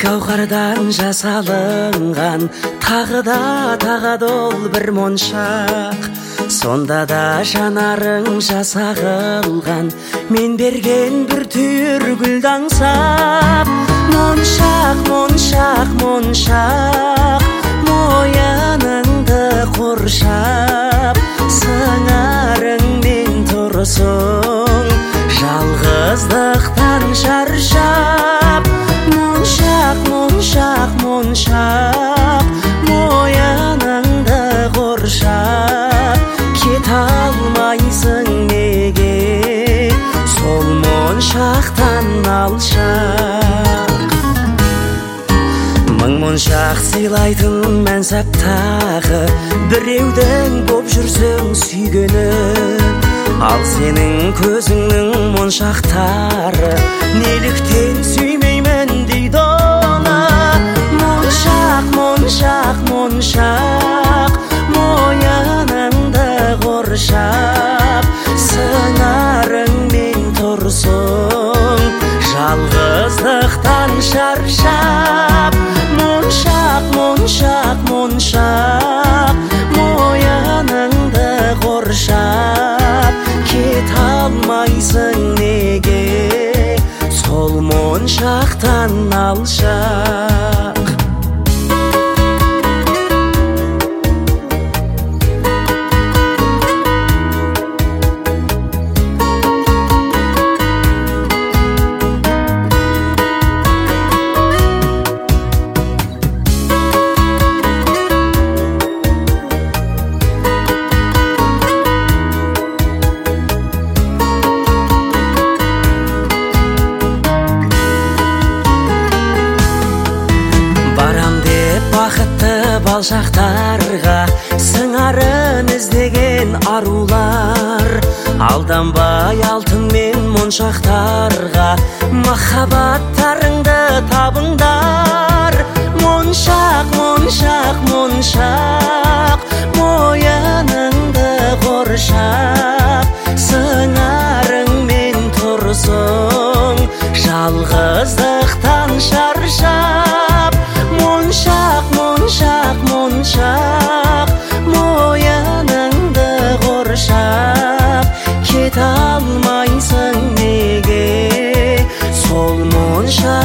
гауһардан жасалынған, тағы да тағады ол бір моншақ. Сонда да жанарың жасағылған, мен берген бір түйір гүлді аңсап. Моншақ, моншақ, моншақ, мойыныңды қоршап, сыңарыңмен тұрсың, жалғыздықтан шаршап. Моншақ, моншақ, моншақ, мойыныңды қоршап, кете алмайсың неге сол моншақтан алшақ. Мың моншақ сыйлайтын мәнсаптағы, біреудің боп жүрсің сүйгені. Ал сенің көзіңнің моншақтары, неліктен сүймеймін дейді оны. Моншақ, моншақ, моншақ, мойыныңды қоршап, сыңарыңмен тұрсың, жалғыздықтан шаршап. Моншақ, моншақ, моншақ, мойыныңды қоршап, кете алмайсың неге сол моншақтан алшақ. Балшақтарға сыңарын іздеген арулар, алданбай алтын мен моншақтарға махаббаттарыңды табыңдар. Моншақ, моншақ, моншақ, мойыныңды қоршап, сыңарыңмен тұрсың, жалғыздықтан шаршап. Моншақ, моншақ, моншақ, мойыныңды қоршап, кете алмайсың неге сол моншақ